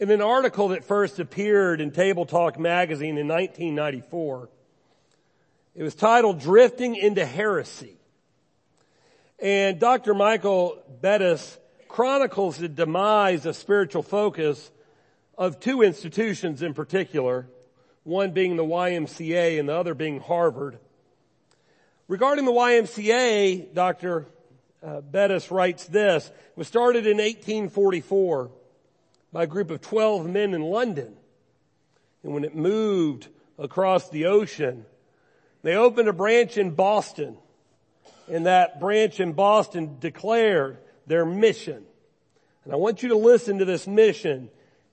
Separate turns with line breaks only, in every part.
In an article that first appeared in Table Talk magazine in 1994, it was titled Drifting into Heresy. And Dr. Michael Bettis chronicles the demise of spiritual focus of two institutions in particular, one being the YMCA and the other being Harvard. Regarding the YMCA, Dr. Bettis writes this: it was started in 1844 by a group of 12 men in London. And when it moved across the ocean, they opened a branch in Boston. And that branch in Boston declared their mission. And I want you to listen to this mission.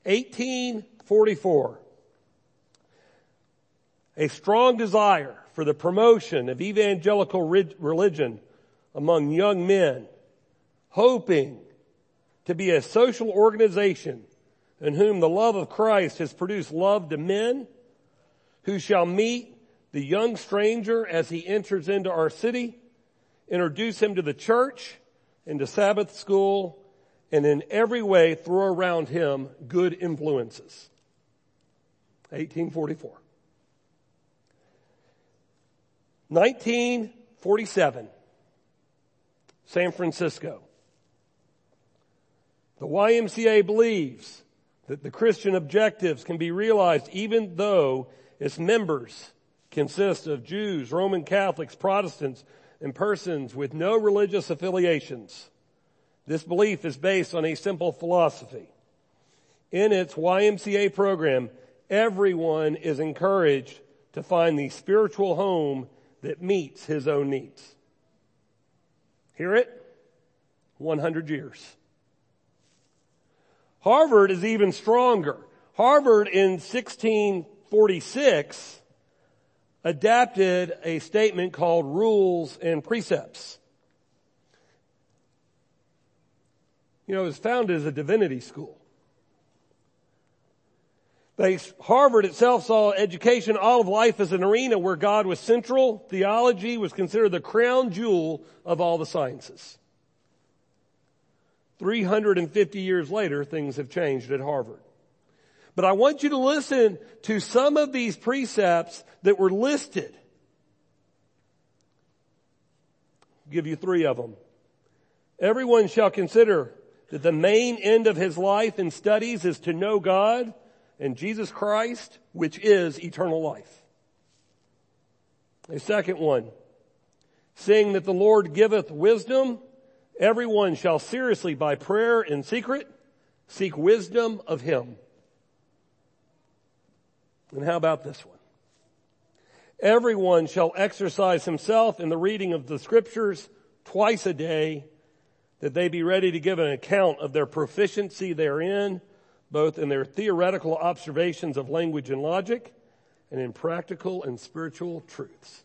1844. A strong desire for the promotion of evangelical religion among young men, hoping to be a social organization in whom the love of Christ has produced love to men, who shall meet the young stranger as he enters into our city, introduce him to the church and to Sabbath school, and in every way throw around him good influences. 1844. 1947, San Francisco. The YMCA believes that the Christian objectives can be realized even though its members consist of Jews, Roman Catholics, Protestants, and persons with no religious affiliations. This belief is based on a simple philosophy. In its YMCA program, everyone is encouraged to find the spiritual home that meets his own needs. Hear it? 100 years. Harvard is even stronger. Harvard in 1646 adapted a statement called Rules and Precepts. You know, it was founded as a divinity school. Harvard itself saw education, all of life, as an arena where God was central. Theology was considered the crown jewel of all the sciences. 350 years later, things have changed at Harvard. But I want you to listen to some of these precepts that were listed. I'll give you 3 of them. Everyone shall consider that the main end of his life and studies is to know God and Jesus Christ, which is eternal life. A second one, seeing that the Lord giveth wisdom, everyone shall seriously by prayer in secret seek wisdom of him. And how about this one? Everyone shall exercise himself in the reading of the scriptures twice a day, that they be ready to give an account of their proficiency therein, both in their theoretical observations of language and logic, and in practical and spiritual truths.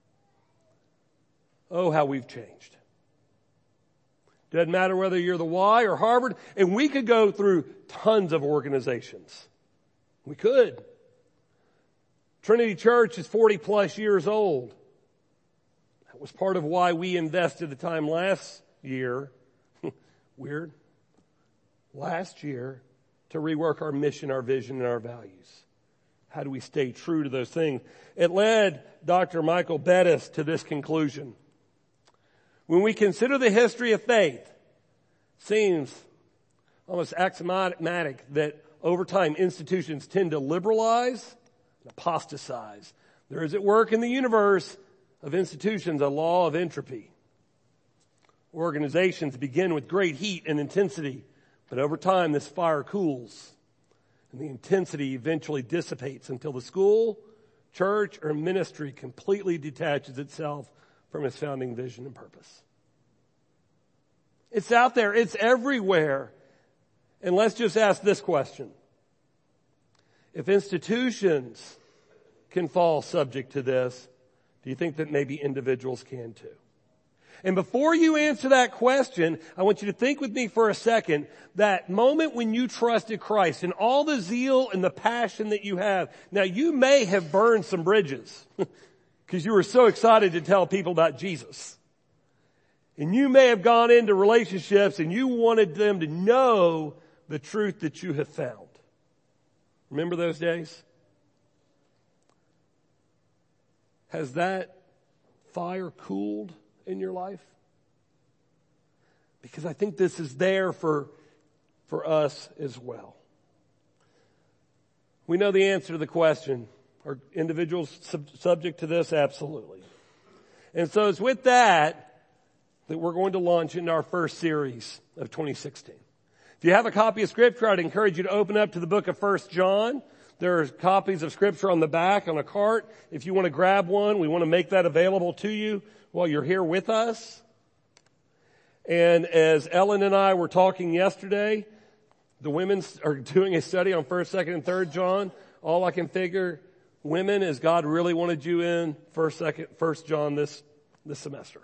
Oh, how we've changed. Doesn't matter whether you're the Y or Harvard, and we could go through tons of organizations. We could. Trinity Church is 40 plus years old. That was part of why we invested the time last year, last year, to rework our mission, our vision, and our values. How do we stay true to those things? It led Dr. Michael Bettis to this conclusion. When we consider the history of faith, it seems almost axiomatic that over time institutions tend to liberalize and apostatize. There is at work in the universe of institutions a law of entropy. Organizations begin with great heat and intensity, but over time this fire cools and the intensity eventually dissipates until the school, church, or ministry completely detaches itself from its founding vision and purpose. It's out there. It's everywhere. And let's just ask this question. If institutions can fall subject to this, do you think that maybe individuals can too? And before you answer that question, I want you to think with me for a second, that moment when you trusted Christ and all the zeal and the passion that you have. Now you may have burned some bridges because you were so excited to tell people about Jesus. And you may have gone into relationships and you wanted them to know the truth that you have found. Remember those days? Has that fire cooled in your life? Because I think this is there for us as well. We know the answer to the question. Are individuals subject to this? Absolutely. And so it's with that we're going to launch into our first series of 2016. If you have a copy of Scripture, I'd encourage you to open up to the book of 1 John. There are copies of Scripture on the back on a cart. If you want to grab one, we want to make that available to you while you're here with us. And as Ellen and I were talking yesterday, the women are doing a study on 1st, 2nd, and 3rd John. All I can figure, women, is God really wanted you in 1st John this semester.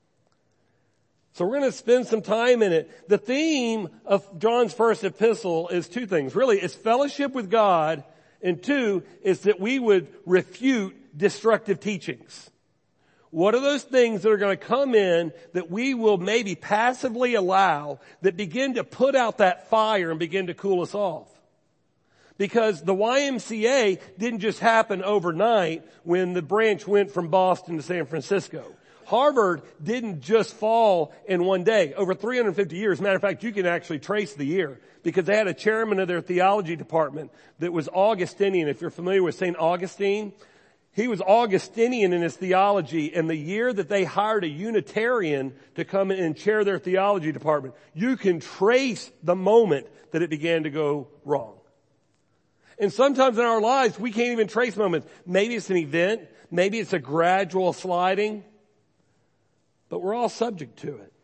So we're going to spend some time in it. The theme of John's first epistle is two things. Really, it's fellowship with God, and two is that we would refute destructive teachings. What are those things that are going to come in that we will maybe passively allow that begin to put out that fire and begin to cool us off? Because the YMCA didn't just happen overnight when the branch went from Boston to San Francisco. Harvard didn't just fall in one day. Over 350 years. Matter of fact, you can actually trace the year because they had a chairman of their theology department that was Augustinian. If you're familiar with St. Augustine, he was Augustinian in his theology, and the year that they hired a Unitarian to come in and chair their theology department, you can trace the moment that it began to go wrong. And sometimes in our lives, we can't even trace moments. Maybe it's an event. Maybe it's a gradual sliding. But we're all subject to it.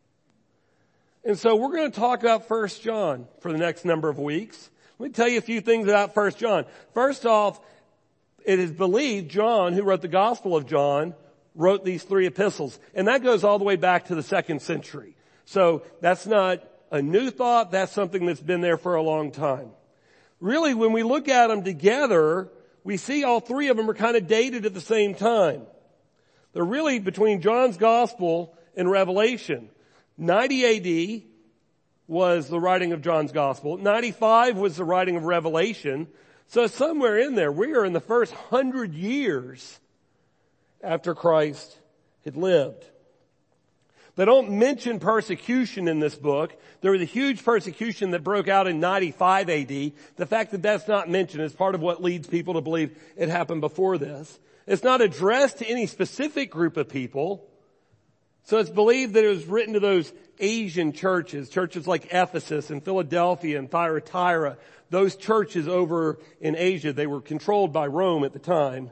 And so we're going to talk about 1 John for the next number of weeks. Let me tell you a few things about 1 John. First off, it is believed John, who wrote the Gospel of John, wrote these three epistles. And that goes all the way back to the 2nd century. So that's not a new thought. That's something that's been there for a long time. Really, when we look at them together, we see all three of them are kind of dated at the same time. They're really between John's Gospel and Revelation. 90 AD was the writing of John's Gospel. 95 was the writing of Revelation. So somewhere in there, we are in the first 100 years after Christ had lived. They don't mention persecution in this book. There was a huge persecution that broke out in 95 AD. The fact that that's not mentioned is part of what leads people to believe it happened before this. It's not addressed to any specific group of people. So it's believed that it was written to those Asian churches like Ephesus and Philadelphia and Thyatira. Those churches over in Asia, they were controlled by Rome at the time.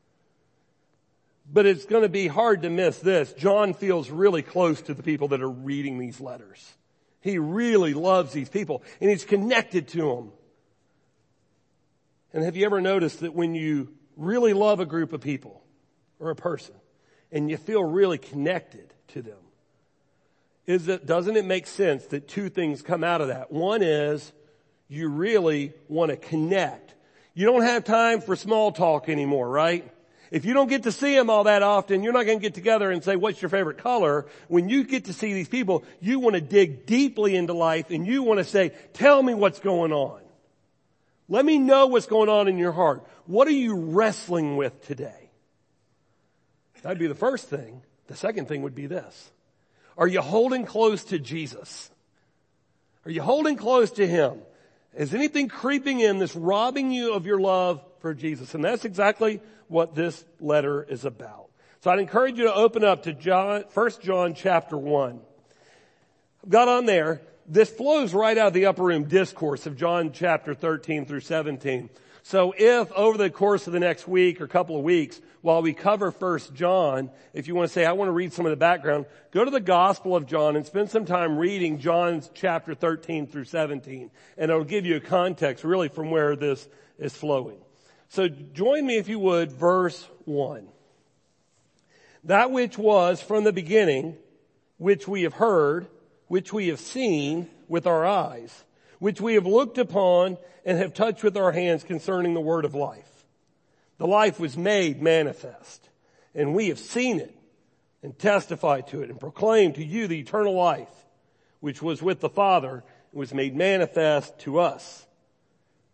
But it's going to be hard to miss this. John feels really close to the people that are reading these letters. He really loves these people, and he's connected to them. And have you ever noticed that when you really love a group of people or a person and you feel really connected to them, doesn't it make sense that two things come out of that? One is you really want to connect. You don't have time for small talk anymore, right? If you don't get to see them all that often, you're not going to get together and say, what's your favorite color? When you get to see these people, you want to dig deeply into life and you want to say, tell me what's going on. Let me know what's going on in your heart. What are you wrestling with today? That'd be the first thing. The second thing would be this. Are you holding close to Jesus? Are you holding close to Him? Is anything creeping in that's robbing you of your love for Jesus? And that's exactly what this letter is about. So I'd encourage you to open up to 1 John chapter 1. I've got on there, this flows right out of the upper room discourse of John chapter 13 through 17. So if over the course of the next week or couple of weeks, while we cover 1 John, if you want to say, I want to read some of the background, go to the Gospel of John and spend some time reading John's chapter 13 through 17. And it'll give you a context really from where this is flowing. So join me if you would, verse 1. That which was from the beginning, which we have heard, which we have seen with our eyes, which we have looked upon and have touched with our hands concerning the word of life. The life was made manifest, and we have seen it and testified to it and proclaimed to you the eternal life, which was with the Father and was made manifest to us.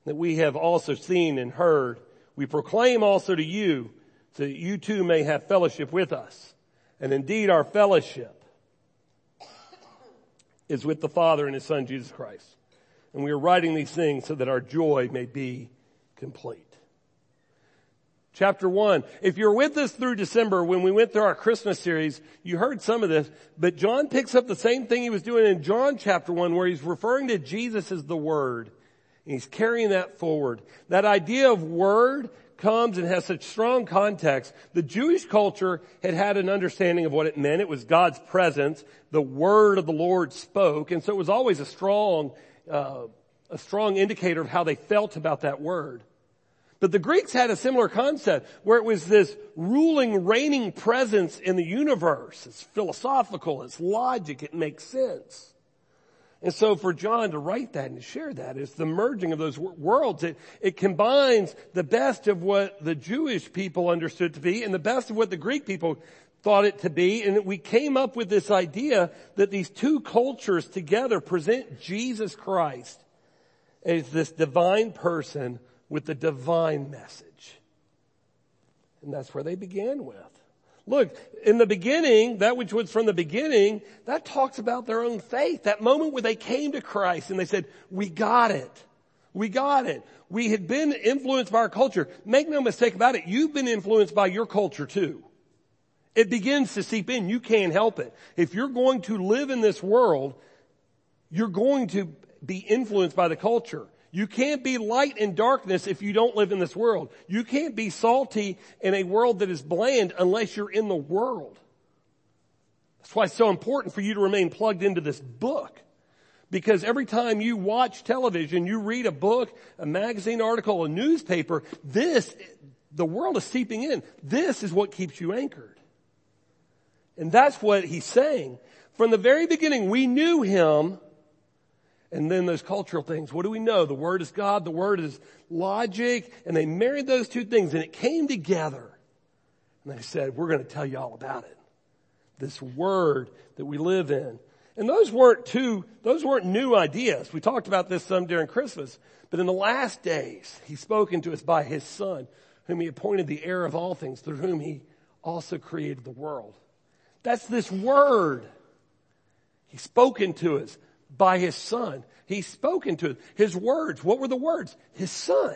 that we have also seen and heard, we proclaim also to you, so that you too may have fellowship with us. And indeed our fellowship is with the Father and His Son, Jesus Christ. And we are writing these things so that our joy may be complete. Chapter 1. If you're with us through December when we went through our Christmas series, you heard some of this, but John picks up the same thing he was doing in John chapter 1 where he's referring to Jesus as the Word. And he's carrying that forward. That idea of Word comes and has such strong context. The Jewish culture had an understanding of what it meant. It was God's presence. The Word of the Lord spoke. And so it was always a strong indicator of how they felt about that Word. But the Greeks had a similar concept where it was this ruling, reigning presence in the universe. It's philosophical. It's logic. It makes sense. And so for John to write that and to share that is the merging of those worlds. It combines the best of what the Jewish people understood to be and the best of what the Greek people thought it to be. And we came up with this idea that these two cultures together present Jesus Christ as this divine person with the divine message. And that's where they began with. Look, in the beginning, that which was from the beginning, that talks about their own faith. That moment where they came to Christ and they said, we got it. We got it. We had been influenced by our culture. Make no mistake about it. You've been influenced by your culture too. It begins to seep in. You can't help it. If you're going to live in this world, you're going to be influenced by the culture. You can't be light in darkness if you don't live in this world. You can't be salty in a world that is bland unless you're in the world. That's why it's so important for you to remain plugged into this book. Because every time you watch television, you read a book, a magazine article, a newspaper, the world is seeping in. This is what keeps you anchored. And that's what he's saying. From the very beginning, we knew him. And then those cultural things. What do we know? The Word is God. The Word is logic. And they married those two things and it came together. And they said, we're going to tell you all about it. This Word that we live in. And those weren't new ideas. We talked about this some during Christmas. But in the last days, He's spoken to us by His Son, whom He appointed the heir of all things, through whom He also created the world. That's this Word. He's spoken to us by His Son. He's spoken to us. His words. What were the words? His Son.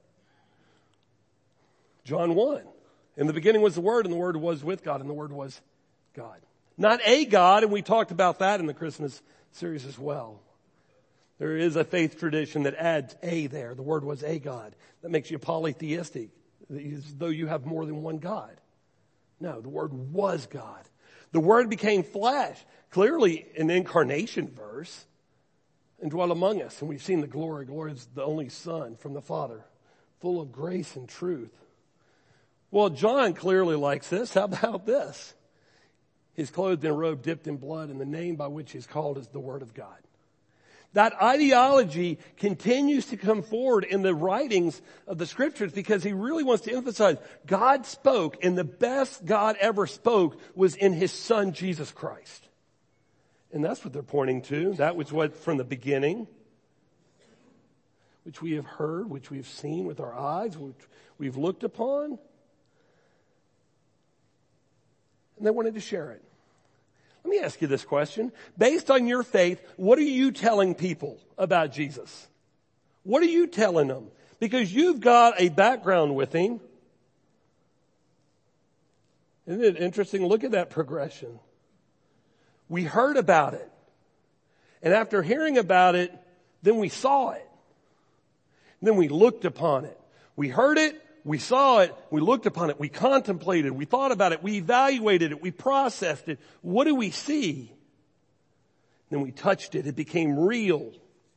John 1. In the beginning was the Word, and the Word was with God, and the Word was God. Not a God, and we talked about that in the Christmas series as well. There is a faith tradition that adds a there. The Word was a God. That makes you polytheistic, as though you have more than one God. No, the Word was God. The Word became flesh. Clearly an incarnation verse, and dwelt among us. And we've seen the glory. Glory is the only Son from the Father, full of grace and truth. Well, John clearly likes this. How about this? He's clothed in a robe dipped in blood, and the name by which he's called is the Word of God. That ideology continues to come forward in the writings of the Scriptures because he really wants to emphasize God spoke, and the best God ever spoke was in His Son, Jesus Christ. And that's what they're pointing to. That was what from the beginning, which we have heard, which we have seen with our eyes, which we've looked upon. And they wanted to share it. Let me ask you this question. Based on your faith, what are you telling people about Jesus? What are you telling them? Because you've got a background with Him. Isn't it interesting? Look at that progression. We heard about it. And after hearing about it, then we saw it. And then we looked upon it. We heard it. We saw it. We looked upon it. We contemplated. We thought about it. We evaluated it. We processed it. What do we see? Then we touched it. It became real.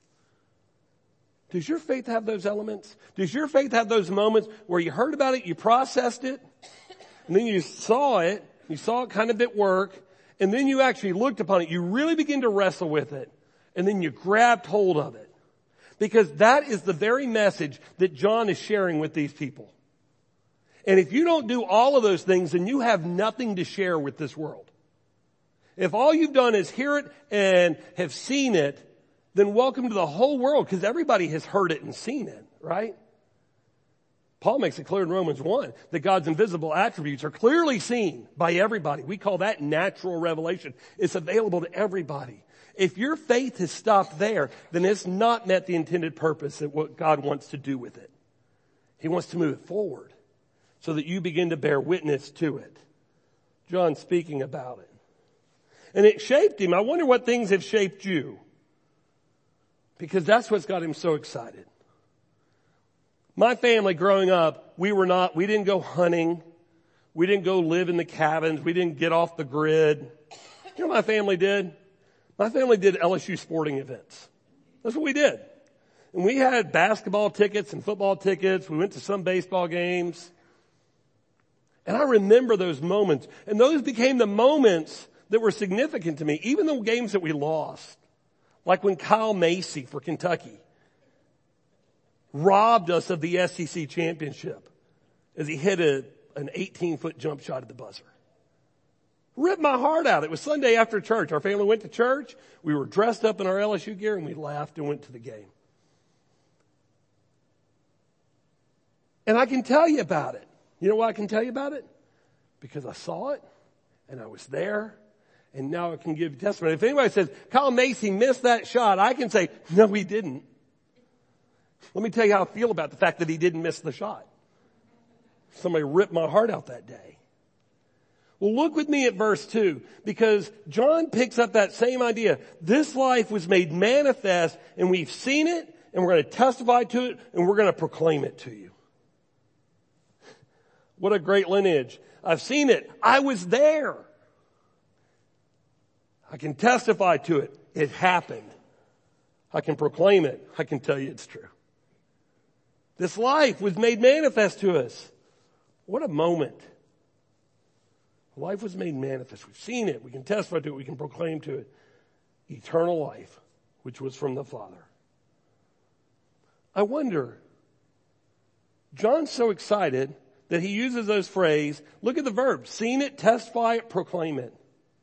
Does your faith have those elements? Does your faith have those moments where you heard about it, you processed it, and then you saw it kind of at work, and then you actually looked upon it. You really begin to wrestle with it. And then you grabbed hold of it. Because that is the very message that John is sharing with these people. And if you don't do all of those things, then you have nothing to share with this world. If all you've done is hear it and have seen it, then welcome to the whole world, because everybody has heard it and seen it, right? Paul makes it clear in Romans 1 that God's invisible attributes are clearly seen by everybody. We call that natural revelation. It's available to everybody. If your faith has stopped there, then it's not met the intended purpose of what God wants to do with it. He wants to move it forward so that you begin to bear witness to it. John's speaking about it. And it shaped him. I wonder what things have shaped you. Because that's what's got him so excited. My family growing up, we didn't go hunting. We didn't go live in the cabins. We didn't get off the grid. You know what my family did? My family did LSU sporting events. That's what we did. And we had basketball tickets and football tickets. We went to some baseball games. And I remember those moments. And those became the moments that were significant to me. Even the games that we lost. Like when Kyle Macy for Kentucky robbed us of the SEC championship as he hit an 18-foot jump shot at the buzzer. Ripped my heart out. It was Sunday after church. Our family went to church. We were dressed up in our LSU gear and we laughed and went to the game. And I can tell you about it. You know why I can tell you about it? Because I saw it and I was there and now I can give testimony. If anybody says, Kyle Macy missed that shot, I can say, no, he didn't. Let me tell you how I feel about the fact that he didn't miss the shot. Somebody ripped my heart out that day. Well, look with me at verse 2, because John picks up that same idea. This life was made manifest, and we've seen it, and we're going to testify to it, and we're going to proclaim it to you. What a great lineage. I've seen it. I was there. I can testify to it. It happened. I can proclaim it. I can tell you it's true. This life was made manifest to us. What a moment. Life was made manifest. We've seen it. We can testify to it. We can proclaim to it. Eternal life, which was from the Father. I wonder, John's so excited that he uses those phrases. Look at the verbs. Seen it, testify it, proclaim it.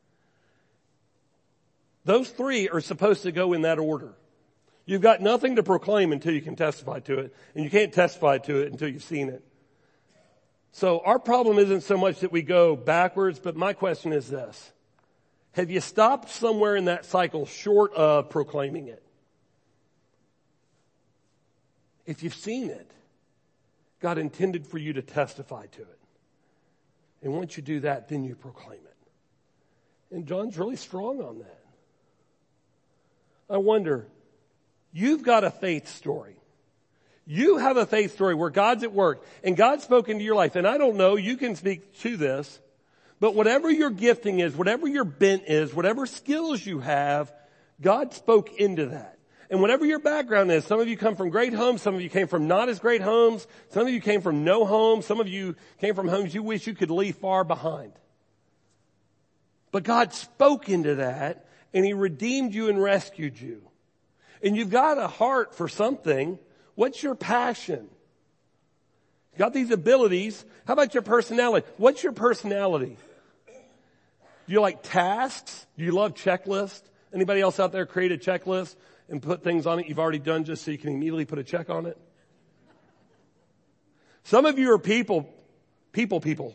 Those three are supposed to go in that order. You've got nothing to proclaim until you can testify to it, and you can't testify to it until you've seen it. So our problem isn't so much that we go backwards, but my question is this. Have you stopped somewhere in that cycle short of proclaiming it? If you've seen it, God intended for you to testify to it. And once you do that, then you proclaim it. And John's really strong on that. I wonder, you've got a faith story. You have a faith story where God's at work and God's spoken to your life. And I don't know, you can speak to this, but whatever your gifting is, whatever your bent is, whatever skills you have, God spoke into that. And whatever your background is, some of you come from great homes, some of you came from not as great homes, some of you came from no homes, some of you came from homes you wish you could leave far behind. But God spoke into that and He redeemed you and rescued you. And you've got a heart for something. What's your passion? You got these abilities. How about your personality? What's your personality? Do you like tasks? Do you love checklists? Anybody else out there create a checklist and put things on it you've already done just so you can immediately put a check on it? Some of you are people. Remember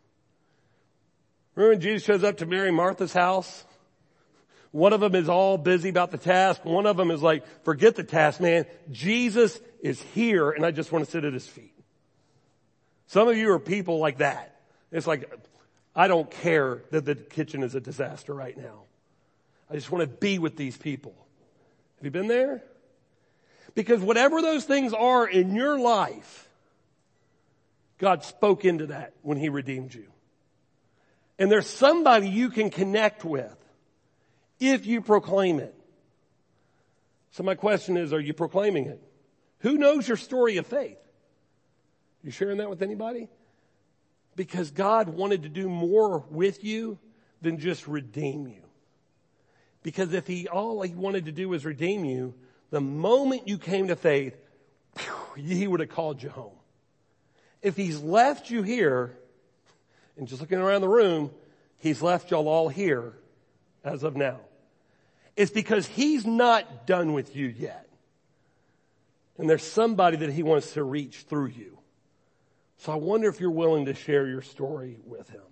when Jesus shows up to Mary and Martha's house? One of them is all busy about the task. One of them is like, forget the task, man. Jesus is here and I just want to sit at His feet. Some of you are people like that. It's like, I don't care that the kitchen is a disaster right now. I just want to be with these people. Have you been there? Because whatever those things are in your life, God spoke into that when He redeemed you. And there's somebody you can connect with if you proclaim it. So my question is, are you proclaiming it? Who knows your story of faith? You sharing that with anybody? Because God wanted to do more with you than just redeem you. Because if all He wanted to do was redeem you, the moment you came to faith, He would have called you home. If He's left you here, and just looking around the room, He's left y'all all here as of now. It's because he's not done with you yet. And there's somebody that he wants to reach through you. So I wonder if you're willing to share your story with him.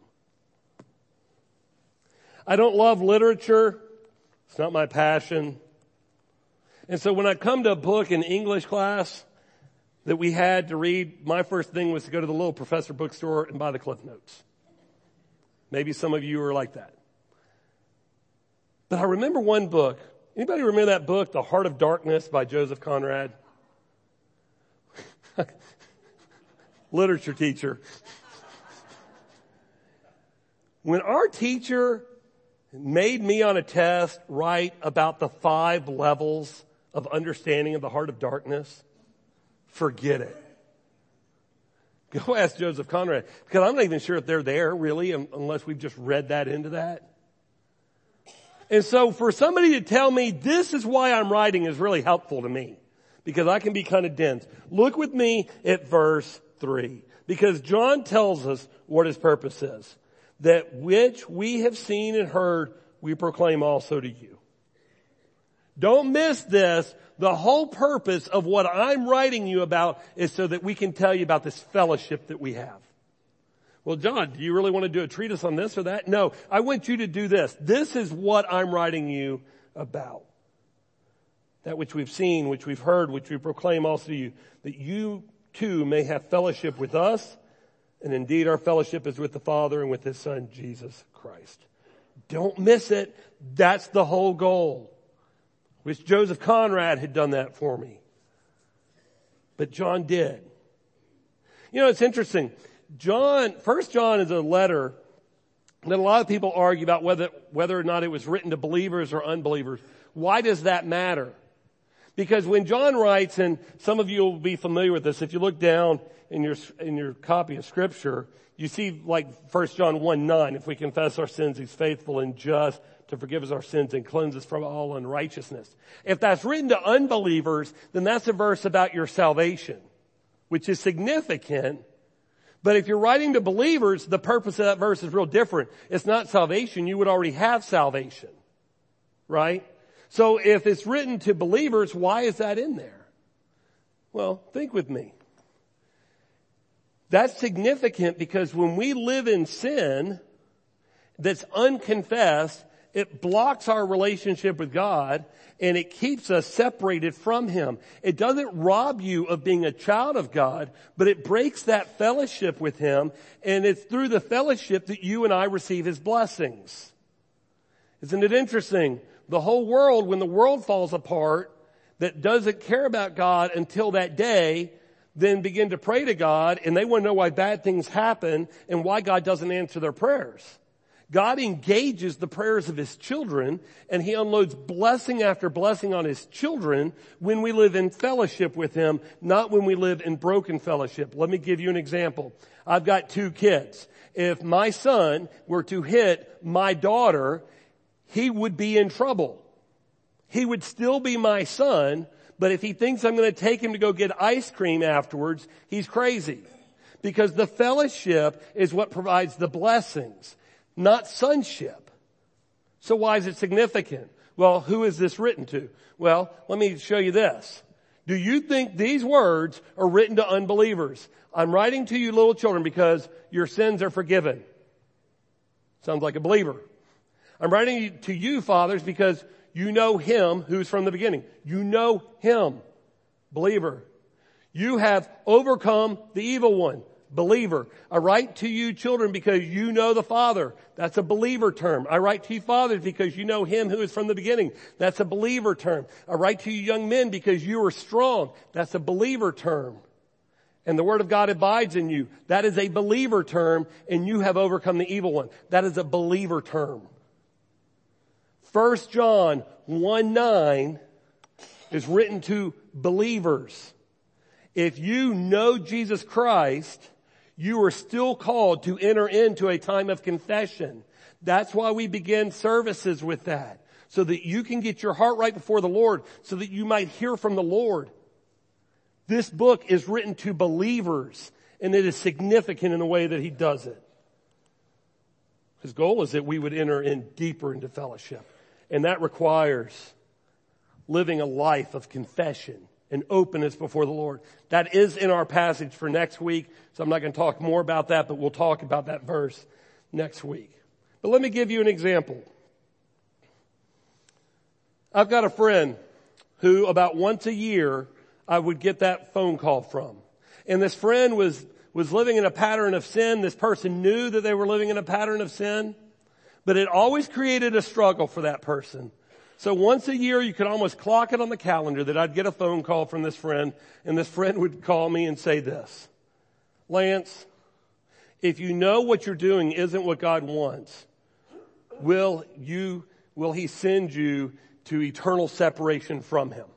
I don't love literature. It's not my passion. And so when I come to a book in English class that we had to read, my first thing was to go to the little Professor bookstore and buy the Cliff Notes. Maybe some of you are like that. But I remember one book. Anybody remember that book, The Heart of Darkness by Joseph Conrad? Literature teacher. When our teacher made me on a test write about the 5 levels of understanding of the heart of darkness, forget it. Go ask Joseph Conrad, because I'm not even sure if they're there really, unless we've just read that into that. And so for somebody to tell me this is why I'm writing is really helpful to me, because I can be kind of dense. Look with me at verse 3, because John tells us what his purpose is. That which we have seen and heard, we proclaim also to you. Don't miss this. The whole purpose of what I'm writing you about is so that we can tell you about this fellowship that we have. Well, John, do you really want to do a treatise on this or that? No, I want you to do this. This is what I'm writing you about. That which we've seen, which we've heard, which we proclaim also to you, that you too may have fellowship with us. And indeed, our fellowship is with the Father and with His Son, Jesus Christ. Don't miss it. That's the whole goal. Wish Joseph Conrad had done that for me. But John did. You know, it's interesting. 1 John is a letter that a lot of people argue about whether or not it was written to believers or unbelievers. Why does that matter? Because when John writes, and some of you will be familiar with this, if you look down in your copy of Scripture, you see like 1 John 1:9, if we confess our sins, He's faithful and just to forgive us our sins and cleanse us from all unrighteousness. If that's written to unbelievers, then that's a verse about your salvation, which is significant. But if you're writing to believers, the purpose of that verse is real different. It's not salvation. You would already have salvation, right? So if it's written to believers, why is that in there? Well, think with me. That's significant because when we live in sin that's unconfessed, it blocks our relationship with God and it keeps us separated from Him. It doesn't rob you of being a child of God, but it breaks that fellowship with Him, and it's through the fellowship that you and I receive His blessings. Isn't it interesting? The whole world, when the world falls apart, that doesn't care about God until that day, then begin to pray to God, and they want to know why bad things happen and why God doesn't answer their prayers. God engages the prayers of His children, and He unloads blessing after blessing on His children when we live in fellowship with Him, not when we live in broken fellowship. Let me give you an example. I've got 2 kids. If my son were to hit my daughter, he would be in trouble. He would still be my son, but if he thinks I'm going to take him to go get ice cream afterwards, he's crazy. Because the fellowship is what provides the blessings, not sonship. So why is it significant? Well, who is this written to? Well, let me show you this. Do you think these words are written to unbelievers? I'm writing to you little children because your sins are forgiven. Sounds like a believer. I'm writing to you, fathers, because you know Him who's from the beginning. You know Him. Believer. You have overcome the evil one. Believer. I write to you children because you know the Father. That's a believer term. I write to you fathers because you know Him who is from the beginning. That's a believer term. I write to you young men because you are strong. That's a believer term. And the Word of God abides in you. That is a believer term, and you have overcome the evil one. That is a believer term. 1 John 1:9 is written to believers. If you know Jesus Christ, you are still called to enter into a time of confession. That's why we begin services with that, so that you can get your heart right before the Lord, so that you might hear from the Lord. This book is written to believers, and it is significant in the way that He does it. His goal is that we would enter in deeper into fellowship. And that requires living a life of confession and openness before the Lord. That is in our passage for next week, so I'm not going to talk more about that, but we'll talk about that verse next week. But let me give you an example. I've got a friend who about once a year I would get that phone call from. And this friend was living in a pattern of sin. This person knew that they were living in a pattern of sin, but it always created a struggle for that person. So once a year, you could almost clock it on the calendar that I'd get a phone call from this friend, and this friend would call me and say this: Lance, if you know what you're doing isn't what God wants, will he send you to eternal separation from him?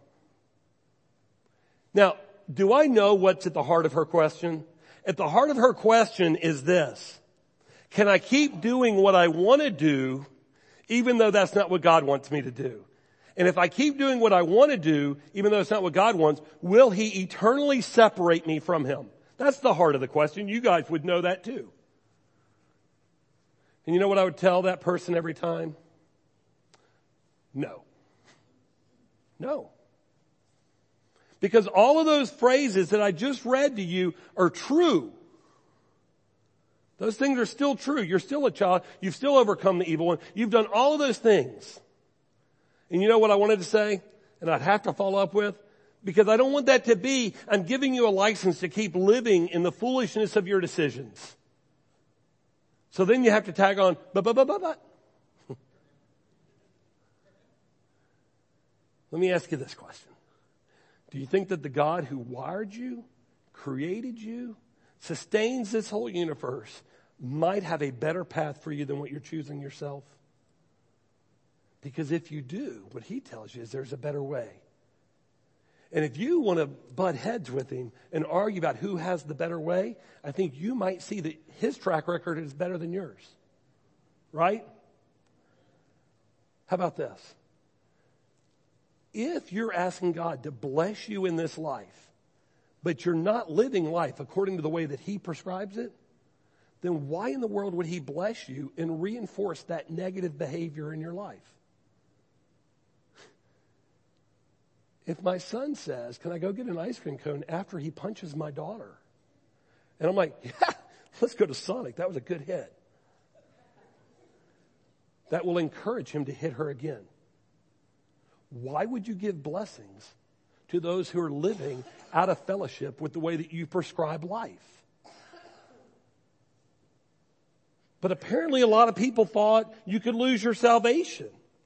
Now, do I know what's at the heart of her question? At the heart of her question is this: can I keep doing what I want to do even though that's not what God wants me to do? And if I keep doing what I want to do, even though it's not what God wants, will he eternally separate me from him? That's the heart of the question. You guys would know that too. And you know what I would tell that person every time? No. No. Because all of those phrases that I just read to you are true. Those things are still true. You're still a child. You've still overcome the evil one. You've done all of those things. And you know what I wanted to say? And I'd have to follow up with? Because I don't want that to be, I'm giving you a license to keep living in the foolishness of your decisions. So then you have to tag on, but. Let me ask you this question. Do you think that the God who wired you, created you, sustains this whole universe, might have a better path for you than what you're choosing yourself? Because if you do, what he tells you is there's a better way. And if you want to butt heads with him and argue about who has the better way, I think you might see that his track record is better than yours. Right? How about this? If you're asking God to bless you in this life, but you're not living life according to the way that he prescribes it, then why in the world would he bless you and reinforce that negative behavior in your life? If my son says, can I go get an ice cream cone after he punches my daughter? And I'm like, yeah, let's go to Sonic. That was a good hit. That will encourage him to hit her again. Why would you give blessings to those who are living out of fellowship with the way that you prescribe life? But apparently a lot of people thought you could lose your salvation.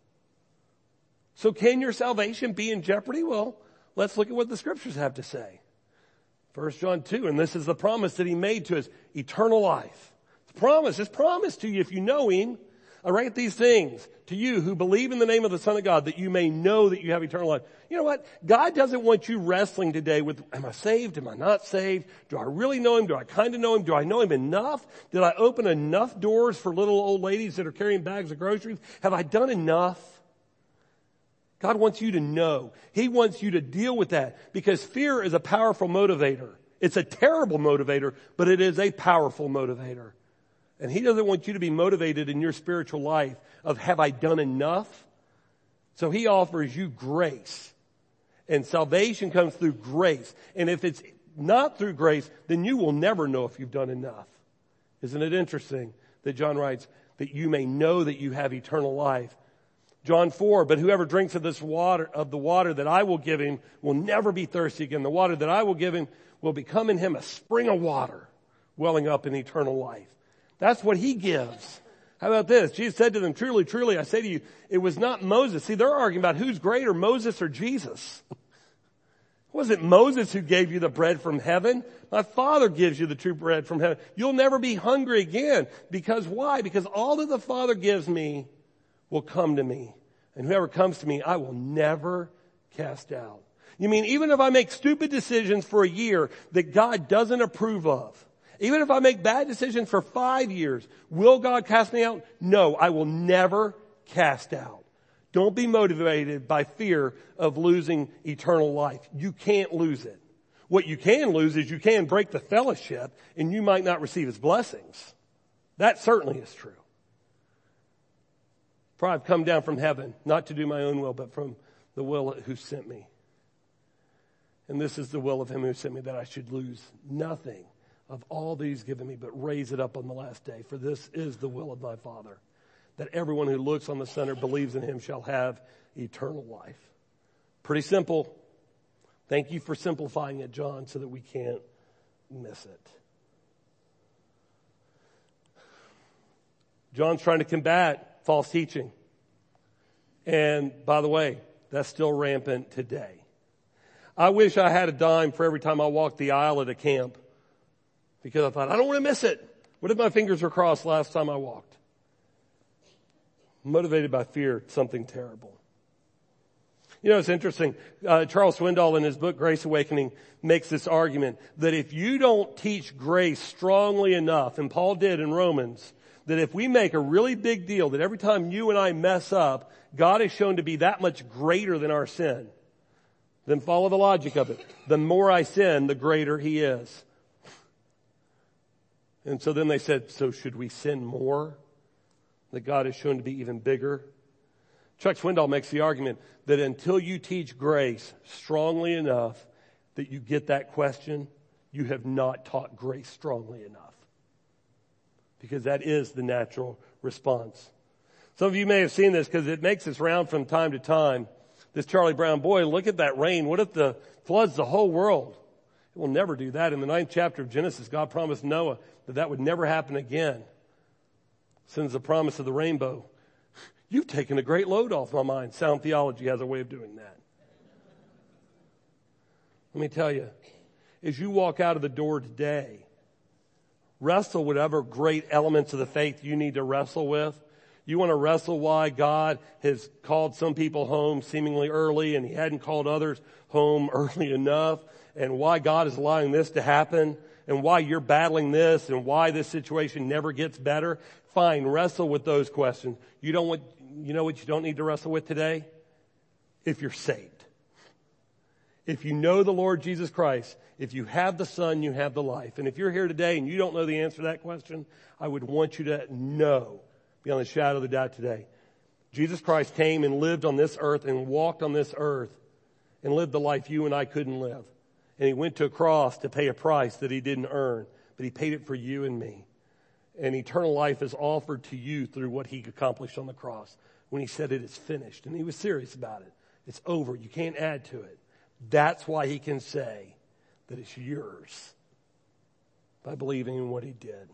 So can your salvation be in jeopardy? Well, let's look at what the scriptures have to say. 1 John 2, and this is the promise that he made to us, eternal life. It's promised to you if you know him. I write these things to you who believe in the name of the Son of God, that you may know that you have eternal life. You know what? God doesn't want you wrestling today with, am I saved? Am I not saved? Do I really know him? Do I kind of know him? Do I know him enough? Did I open enough doors for little old ladies that are carrying bags of groceries? Have I done enough? God wants you to know. He wants you to deal with that, because fear is a powerful motivator. It's a terrible motivator, but it is a powerful motivator. And he doesn't want you to be motivated in your spiritual life of, have I done enough? So he offers you grace. And salvation comes through grace. And if it's not through grace, then you will never know if you've done enough. Isn't it interesting that John writes that you may know that you have eternal life? John 4, but whoever drinks of this water, of the water that I will give him, will never be thirsty again. The water that I will give him will become in him a spring of water welling up in eternal life. That's what he gives. How about this? Jesus said to them, truly, truly, I say to you, it was not Moses. See, they're arguing about who's greater, Moses or Jesus. It wasn't Moses who gave you the bread from heaven. My Father gives you the true bread from heaven. You'll never be hungry again. Because why? Because all that the Father gives me will come to me. And whoever comes to me, I will never cast out. You mean even if I make stupid decisions for a year that God doesn't approve of, even if I make bad decisions for 5 years, will God cast me out? No, I will never cast out. Don't be motivated by fear of losing eternal life. You can't lose it. What you can lose is you can break the fellowship and you might not receive his blessings. That certainly is true. For I've come down from heaven, not to do my own will, but from the will who sent me. And this is the will of him who sent me, that I should lose nothing of all that he's given me, but raise it up on the last day. For this is the will of my Father, that everyone who looks on the Son or believes in him shall have eternal life. Pretty simple. Thank you for simplifying it, John, so that we can't miss it. John's trying to combat false teaching. And by the way, that's still rampant today. I wish I had a dime for every time I walked the aisle at a camp, because I thought, I don't want to miss it. What if my fingers were crossed last time I walked? Motivated by fear, something terrible. You know, it's interesting. Charles Swindoll in his book, Grace Awakening, makes this argument that if you don't teach grace strongly enough, and Paul did in Romans, that if we make a really big deal that every time you and I mess up, God is shown to be that much greater than our sin, then follow the logic of it. The more I sin, the greater he is. And so then they said, so should we sin more? That God is shown to be even bigger? Chuck Swindoll makes the argument that until you teach grace strongly enough that you get that question, you have not taught grace strongly enough. Because that is the natural response. Some of you may have seen this because it makes its round from time to time. This Charlie Brown, boy, look at that rain. What if the floods the whole world? It will never do that. In the 9th chapter of Genesis, God promised Noah that that would never happen again. Sends the promise of the rainbow. You've taken a great load off my mind. Sound theology has a way of doing that. Let me tell you, as you walk out of the door today, wrestle whatever great elements of the faith you need to wrestle with. You want to wrestle why God has called some people home seemingly early and he hadn't called others home early enough, and why God is allowing this to happen, and why you're battling this, and why this situation never gets better. Fine, wrestle with those questions. You know what you don't need to wrestle with today? If you're saved. If you know the Lord Jesus Christ, if you have the Son, you have the life. And if you're here today and you don't know the answer to that question, I would want you to know, beyond the shadow of a doubt today, Jesus Christ came and lived on this earth and walked on this earth and lived the life you and I couldn't live. And he went to a cross to pay a price that he didn't earn, but he paid it for you and me. And eternal life is offered to you through what he accomplished on the cross when he said it is finished. And he was serious about it. It's over. You can't add to it. That's why he can say that it's yours by believing in what he did.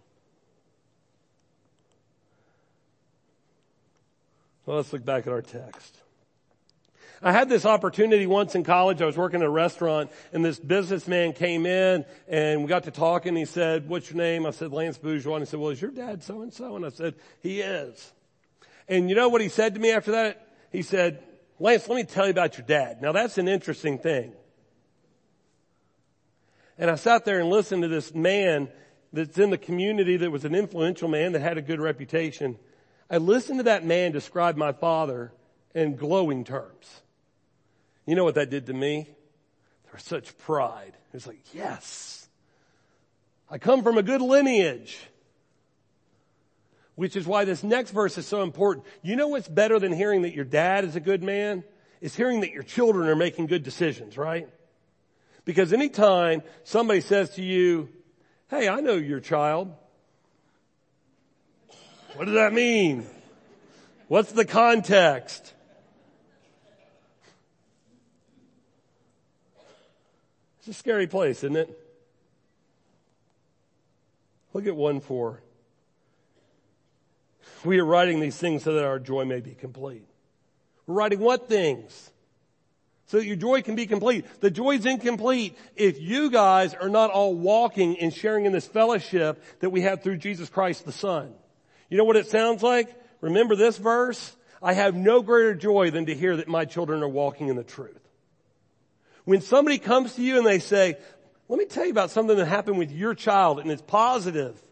Well, let's look back at our text. I had this opportunity once in college. I was working at a restaurant, and this businessman came in, and we got to talking. He said, "What's your name?" I said, "Lance Bourgeois." And he said, "Well, is your dad so-and-so?" And I said, "He is." And you know what he said to me after that? He said, "Lance, let me tell you about your dad." Now, that's an interesting thing. And I sat there and listened to this man that's in the community that was an influential man that had a good reputation. I listened to that man describe my father in glowing terms. You know what that did to me? There was such pride. It was like, yes, I come from a good lineage. Which is why this next verse is so important. You know what's better than hearing that your dad is a good man? Is hearing that your children are making good decisions, right? Because anytime somebody says to you, "Hey, I know your child." What does that mean? What's the context? It's a scary place, isn't it? Look at 1:4. We are writing these things so that our joy may be complete. We're writing what things? So that your joy can be complete. The joy's incomplete if you guys are not all walking and sharing in this fellowship that we have through Jesus Christ the Son. You know what it sounds like? Remember this verse? I have no greater joy than to hear that my children are walking in the truth. When somebody comes to you and they say, "Let me tell you about something that happened with your child," and it's positive.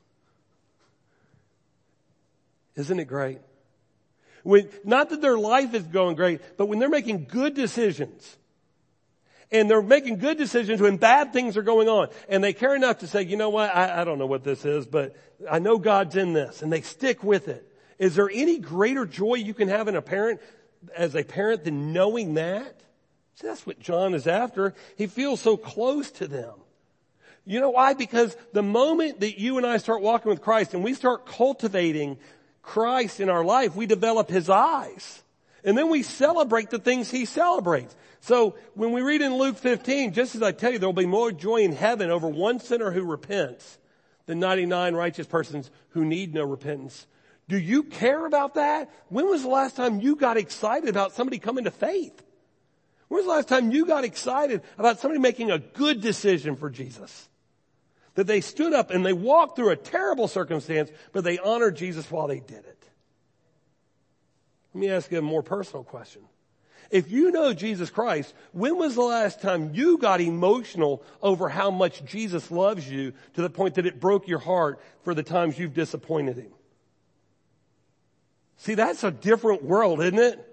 Isn't it great? Not that their life is going great, but when they're making good decisions, and they're making good decisions when bad things are going on, and they care enough to say, "You know what, I don't know what this is, but I know God's in this," and they stick with it. Is there any greater joy you can have as a parent than knowing that? See, that's what John is after. He feels so close to them. You know why? Because the moment that you and I start walking with Christ and we start cultivating Christ in our life, we develop His eyes. And then we celebrate the things He celebrates. So when we read in Luke 15, just as I tell you, there will be more joy in heaven over one sinner who repents than 99 righteous persons who need no repentance. Do you care about that? When was the last time you got excited about somebody coming to faith? When was the last time you got excited about somebody making a good decision for Jesus? That they stood up and they walked through a terrible circumstance, but they honored Jesus while they did it. Let me ask you a more personal question. If you know Jesus Christ, when was the last time you got emotional over how much Jesus loves you to the point that it broke your heart for the times you've disappointed Him? See, that's a different world, isn't it?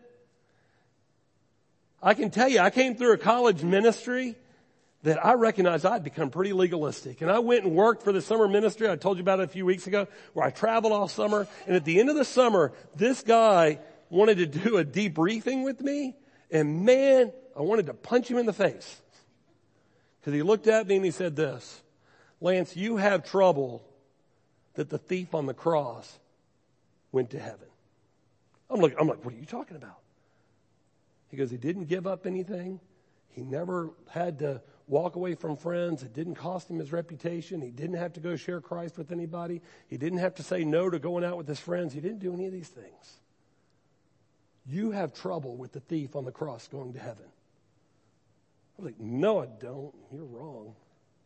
I can tell you, I came through a college ministry that I recognized I'd become pretty legalistic. And I went and worked for the summer ministry. I told you about it a few weeks ago, where I traveled all summer. And at the end of the summer, this guy wanted to do a debriefing with me. And man, I wanted to punch him in the face. Because he looked at me and he said this, Lance, you have trouble that the thief on the cross went to heaven. I'm like, what are you talking about? He goes, he didn't give up anything. He never had to walk away from friends. It didn't cost him his reputation. He didn't have to go share Christ with anybody. He didn't have to say no to going out with his friends. He didn't do any of these things. You have trouble with the thief on the cross going to heaven. I was like, no, I don't. You're wrong.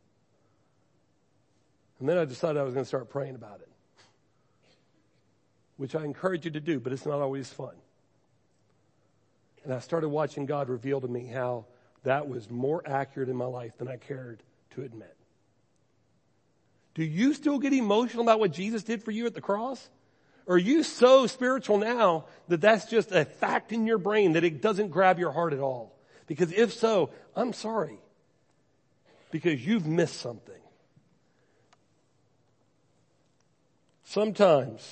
And then I decided I was going to start praying about it, which I encourage you to do, but it's not always fun. And I started watching God reveal to me how that was more accurate in my life than I cared to admit. Do you still get emotional about what Jesus did for you at the cross? Or are you so spiritual now that that's just a fact in your brain that it doesn't grab your heart at all? Because if so, I'm sorry. Because you've missed something. Sometimes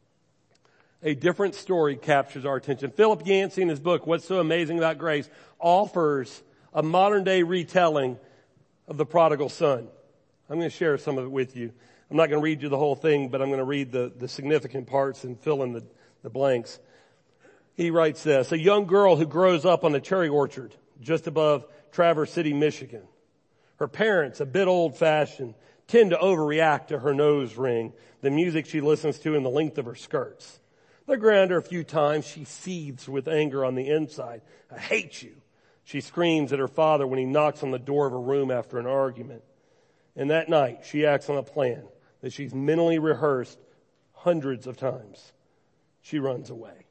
a different story captures our attention. Philip Yancey, in his book, What's So Amazing About Grace, offers a modern day retelling of the prodigal son. I'm going to share some of it with you. I'm not going to read you the whole thing, but I'm going to read the significant parts and fill in the blanks. He writes this, a young girl who grows up on a cherry orchard just above Traverse City, Michigan. Her parents, a bit old-fashioned, tend to overreact to her nose ring, the music she listens to, and the length of her skirts. They ground her a few times. She seethes with anger on the inside. I hate you. She screams at her father when he knocks on the door of her room after an argument. And that night, she acts on a plan that she's mentally rehearsed hundreds of times. She runs away.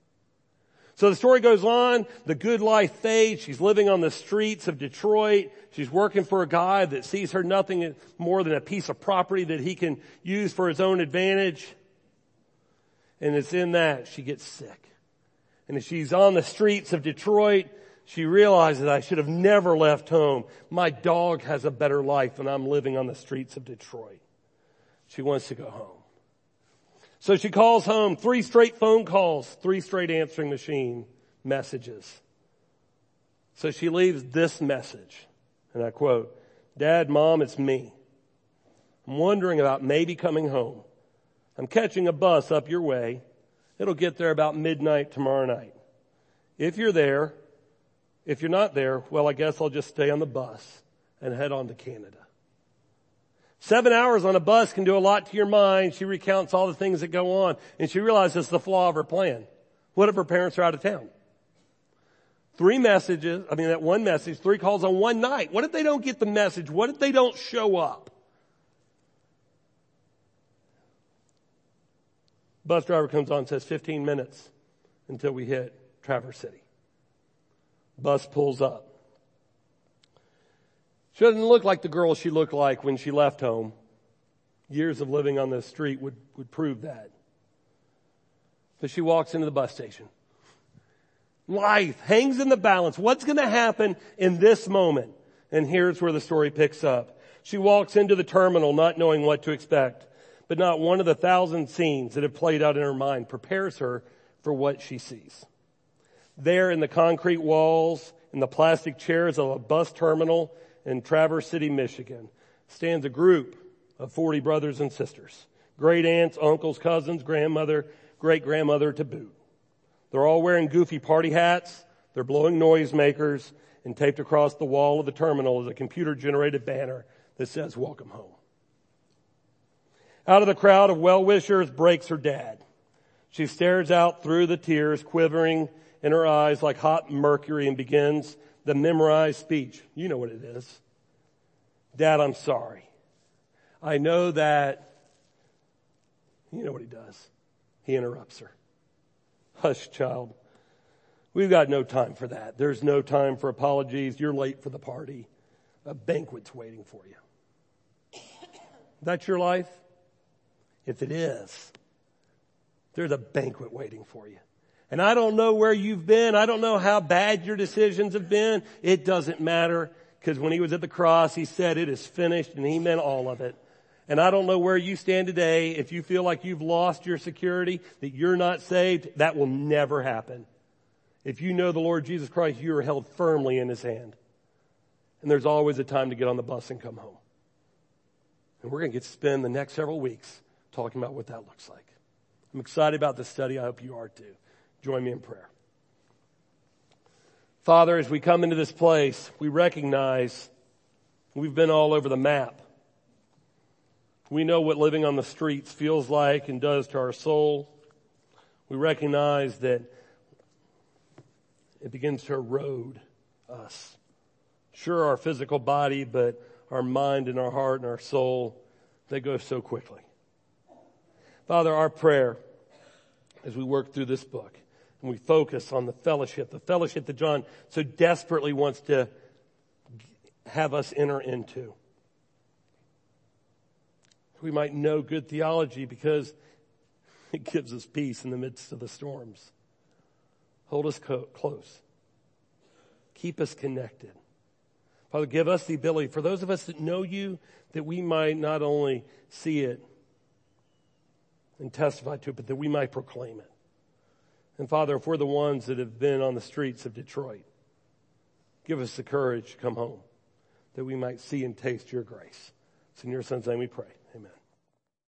So the story goes on. The good life fades. She's living on the streets of Detroit. She's working for a guy that sees her nothing more than a piece of property that he can use for his own advantage. And it's in that she gets sick. And as she's on the streets of Detroit, she realizes, I should have never left home. My dog has a better life and I'm living on the streets of Detroit. She wants to go home. So she calls home, 3 straight phone calls, 3 straight answering machine messages. So she leaves this message, and I quote, Dad, Mom, it's me. I'm wondering about maybe coming home. I'm catching a bus up your way. It'll get there about midnight tomorrow night. If you're there, if you're not there, well, I guess I'll just stay on the bus and head on to Canada. 7 hours on a bus can do a lot to your mind. She recounts all the things that go on, and she realizes the flaw of her plan. What if her parents are out of town? 3 messages, that one message, 3 calls on one night. What if they don't get the message? What if they don't show up? Bus driver comes on and says 15 minutes until we hit Traverse City. Bus pulls up. She doesn't look like the girl she looked like when she left home. Years of living on the street would prove that. But she walks into the bus station. Life hangs in the balance. What's going to happen in this moment? And here's where the story picks up. She walks into the terminal not knowing what to expect. but not one of the 1,000 scenes that have played out in her mind prepares her for what she sees. There in the concrete walls and the plastic chairs of a bus terminal in Traverse City, Michigan, stands a group of 40 brothers and sisters, great aunts, uncles, cousins, grandmother, great-grandmother to boot. They're all wearing goofy party hats. They're blowing noisemakers, and taped across the wall of the terminal is a computer-generated banner that says, "Welcome home." Out of the crowd of well-wishers breaks her dad. She stares out through the tears, quivering in her eyes like hot mercury, and begins the memorized speech. You know what it is. "Dad, I'm sorry. I know that..." You know what he does. He interrupts her. "Hush, child. We've got no time for that. There's no time for apologies. You're late for the party. A banquet's waiting for you." That's your life? If it is, there's a banquet waiting for you. And I don't know where you've been. I don't know how bad your decisions have been. It doesn't matter, because when he was at the cross, he said it is finished, and he meant all of it. And I don't know where you stand today. If you feel like you've lost your security, that you're not saved, that will never happen. If you know the Lord Jesus Christ, you are held firmly in his hand. And there's always a time to get on the bus and come home. And we're going to get to spend the next several weeks talking about what that looks like. I'm excited about this study. I hope you are too. Join me in prayer. Father, as we come into this place, we recognize we've been all over the map. We know what living on the streets feels like and does to our soul. We recognize that it begins to erode us. Sure, our physical body, but our mind and our heart and our soul, they go so quickly. Father, our prayer as we work through this book and we focus on the fellowship that John so desperately wants to have us enter into. We might know good theology because it gives us peace in the midst of the storms. Hold us close. Keep us connected. Father, give us the ability, for those of us that know you, that we might not only see it and testify to it, but that we might proclaim it. And Father, if we're the ones that have been on the streets of Detroit, give us the courage to come home, that we might see and taste your grace. It's in your Son's name we pray. Amen.